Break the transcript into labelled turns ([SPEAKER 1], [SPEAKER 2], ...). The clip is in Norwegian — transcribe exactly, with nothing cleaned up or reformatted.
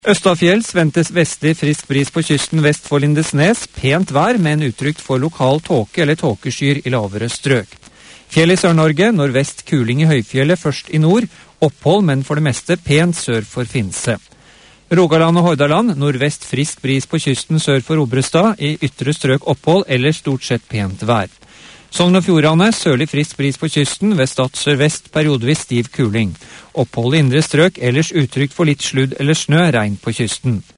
[SPEAKER 1] Østafjells ventes vestlig frisk bris på kysten vest for Lindesnes, pent vær, men utrygt for lokal tåke eller tåkeskyer i lavere strøk. Fjell i Sør-Norge, nordvest kuling i høyfjellet, først i nord, opphold, men for det meste pent sør for Finse. Rogaland og Hordaland, nordvest frisk bris på kysten sør for Obrestad, i ytre strøk opphold, eller stort sett pent vær. Sogn og Fjordane, sørlig frisk bris på kysten, ved Stad sørvest periodevis stiv kuling. Opphold i indre strøk, ellers utrygt for litt sludd eller snø, regn på kysten.